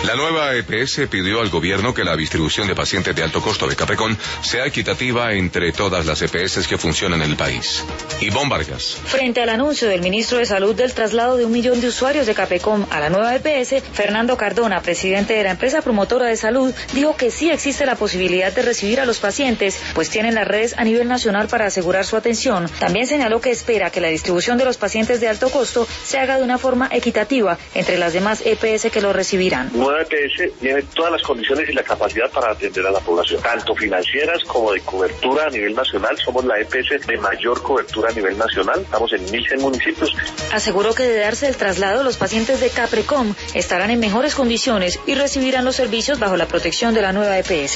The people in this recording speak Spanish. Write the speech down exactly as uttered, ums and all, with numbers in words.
La nueva E P S pidió al gobierno que la distribución de pacientes de alto costo de Caprecon sea equitativa entre todas las E P S que funcionan en el país. Ivonne Vargas. Frente al anuncio del ministro de Salud del traslado de un millón de usuarios de Caprecon a la nueva E P S, Fernando Cardona, presidente de la empresa promotora de salud, dijo que sí existe la posibilidad de recibir a los pacientes, pues tienen las redes a nivel nacional para asegurar su atención. También señaló que espera que la distribución de los pacientes de alto costo se haga de una forma equitativa entre las demás E P S que lo recibirán. Nueva E P S tiene todas las condiciones y la capacidad para atender a la población, tanto financieras como de cobertura a nivel nacional. Somos la E P S de mayor cobertura a nivel nacional, estamos en mil cien municipios. Aseguró que de darse el traslado, los pacientes de Caprecon estarán en mejores condiciones y recibirán los servicios bajo la protección de la nueva E P S.